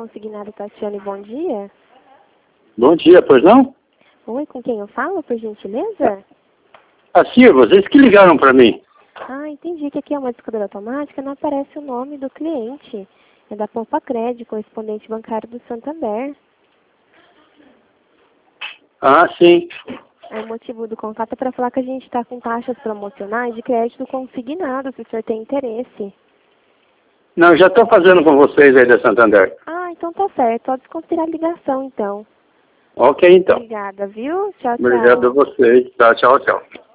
Consignado Tatiane, bom dia. Bom dia, pois não? Oi, com quem eu falo, por gentileza? Assim, vocês que ligaram para mim. Ah, entendi que aqui é uma discadora automática, não aparece o nome do cliente. É da Poupa Crédito, correspondente bancário do Santander. Ah, sim. O motivo do contato é para falar que a gente está com taxas promocionais de crédito consignado, se o senhor tem interesse. Não, já estou fazendo com vocês aí da Santander. Ah, então tá certo. Pode desconsiderar a ligação, então. Ok, então. Obrigada, viu? Tchau, tchau. Obrigado a vocês. Tá, tchau, tchau.